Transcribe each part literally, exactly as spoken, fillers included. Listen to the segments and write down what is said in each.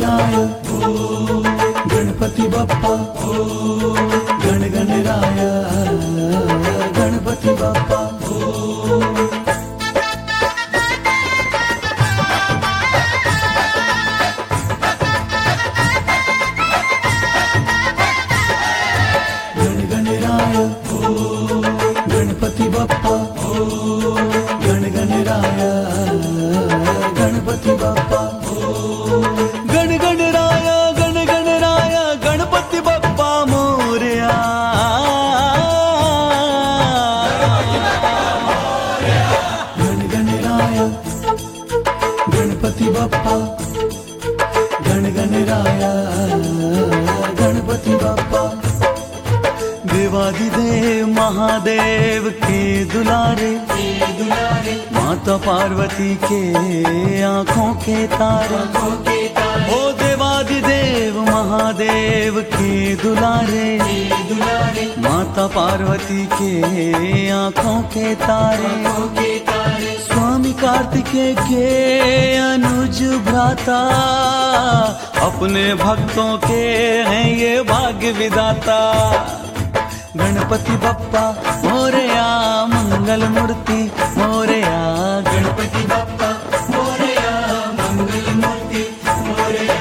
गणराय गणपति बप्पा गण गणराय गणपति बप्पा। गण गणराय गणपति बप्पा गण गणराय गणपति बप्पा। गण गणराय गण गणराय गणपति बप्पा मोरया। गण गणराय गणपति बप्पा गण गणराय गणपति बप्पा। देवादिदेव महादेव के दुलारे माता पार्वती के आँखों के तारे। ओ देवादिदेव महादेव के दुलारे माता पार्वती के आँखों के तारे। स्वामी कार्तिकेय के अनुज भ्राता अपने भक्तों के हैं ये भाग्य विधाता। गणपति बप्पा मोरया मंगल मूर्ति मोरया। गणपति बप्पा मोरया मंगल मूर्ति मोरया।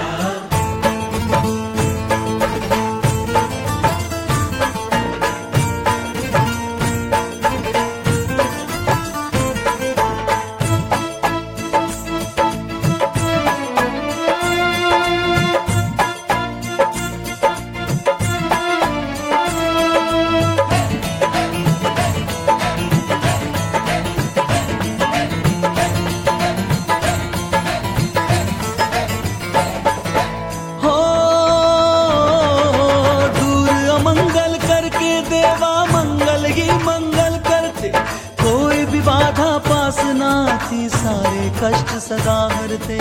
सारे कष्ट सदा हरते।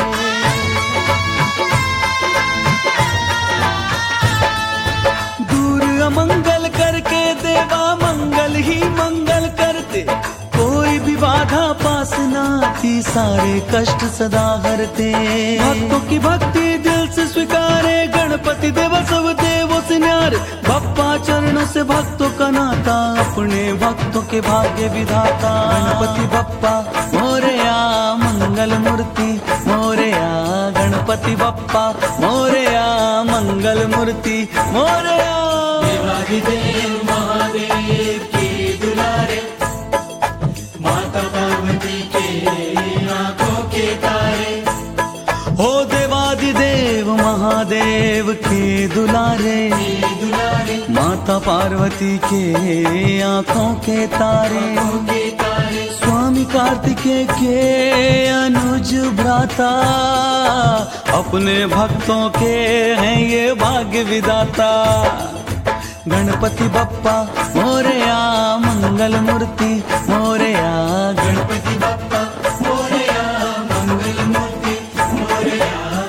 दूर अमंगल करके देवा मंगल ही मंगल करते। कोई भी बाधा पास ना थी सारे कष्ट सदा हरते। भक्तों की भक्ति दिल से स्वीकारे गणपति देवा सब देवों से न्यारे। बप्पा चरणों से भक्तों का नाता अपने भक्तों के भाग्य विधाता। गणपति बप्पा मोरया मंगल मूर्ति मोरया। गणपति बप्पा मोरया मंगल मूर्ति मोरया। देवादिदेव महादेव के दुलारे माता पार्वती के आँखों के तारे। हो देवादिदेव महादेव के दुलारे माता पार्वती के आँखों के तारे। स्वामी कार्तिकेय के अनुज भ्राता अपने भक्तों के हैं ये भाग्य विधाता। गणपति बप्पा मोरया मंगल मूर्ति मोरया। गणपति बप्पा मोरया मंगल मूर्ति मोरया।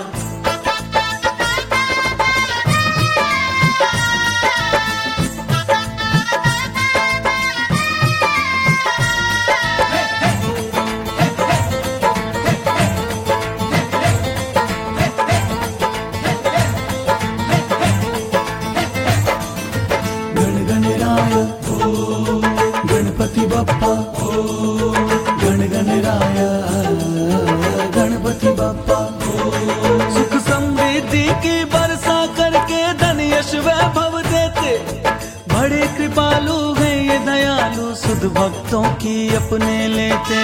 गणपति बप्पा गण गणराय गणपति बप्पा। सुख समृद्धि की वर्षा करके धन यश वैभव देते। बड़े कृपालु हैं ये दयालु सुध भक्तों की अपने लेते।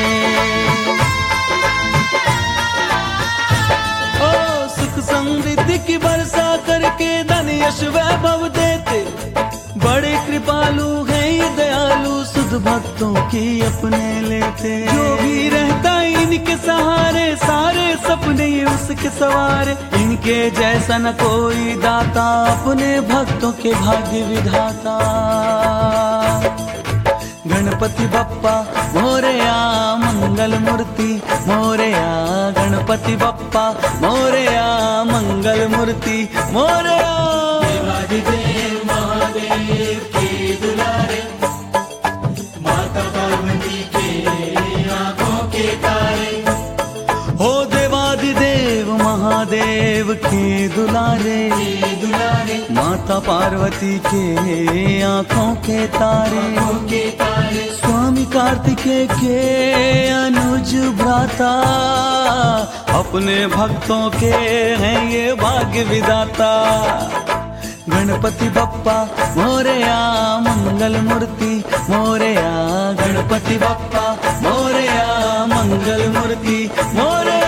ओ सुख समृद्धि की वर्षा करके धन यश वैभव देते। बड़े कृपालु हैं ये दयालु सुध भक्तों की अपने लेते। जो भी रहता इनके सहारे सारे सपने ये उसके सवारे। इनके जैसा न कोई दाता अपने भक्तों के भाग्य विधाता। गणपति बप्पा मोरया मंगल मूर्ति मोरया। गणपति बप्पा मोरया मंगल मूर्ति मोरया। देवादिदेव महादेव के दुलारे माता पार्वती के आँखों के तारे। हो देवादिदेव महा महादेव के दुलारे दुलारे माता पार्वती के आंखों के तारे के तारे स्वामी कार्तिकेय के अनुज भ्राता अपने भक्तों के हैं ये भाग्य विदाता। गणपति बप्पा मोरया मंगल मूर्ति मोरया गणपति बप्पा मोरया मंगल मूर्ति मोरया।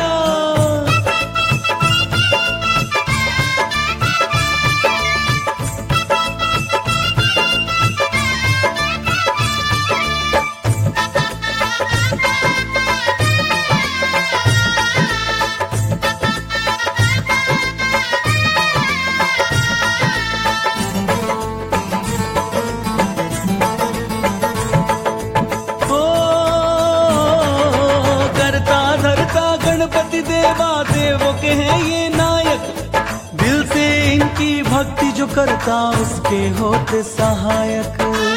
गणपति देवा देवों के हैं ये नायक, दिल से इनकी भक्ति जो करता उसके होते सहायक।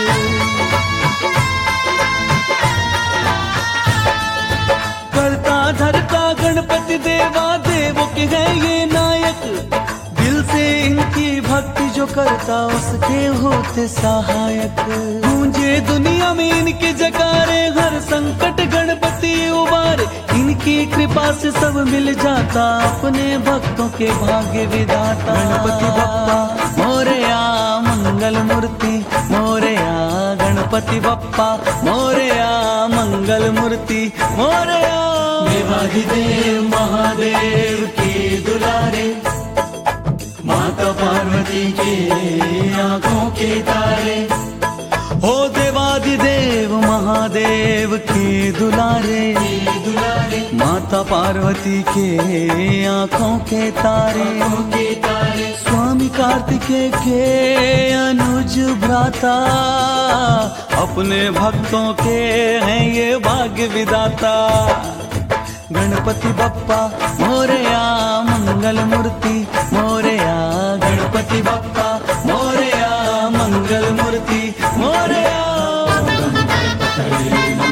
करता धरता गणपति देवा देवों के हैं ये नायक, दिल से इनकी भक्ति जो करता उसके होते सहायक। गूंजे दुनिया में इनके जकारे हर संकट गणपति उबारे, इनकी कृपा से सब मिल जाता अपने भक्तों के भाग्य विधाता। गणपति बप्पा मोरया मंगल मूर्ति मोरया गणपति बप्पा मोरया मंगल मूर्ति मोरया। देवाधिदेव महादेव के दुलारे माता पार्वती के आंखों के तारे। हो देवाधिदेव महादेव के दुलारे दुलारे माता पार्वती के आंखों के तारे के तारे स्वामी कार्तिकेय के अनुज भ्राता अपने भक्तों के हैं ये भाग्य विदाता। गणपति बप्पा मोरया मंगल मूर्ति मोरया गणपति बप्पा मोरया मंगल मूर्ति मोरया।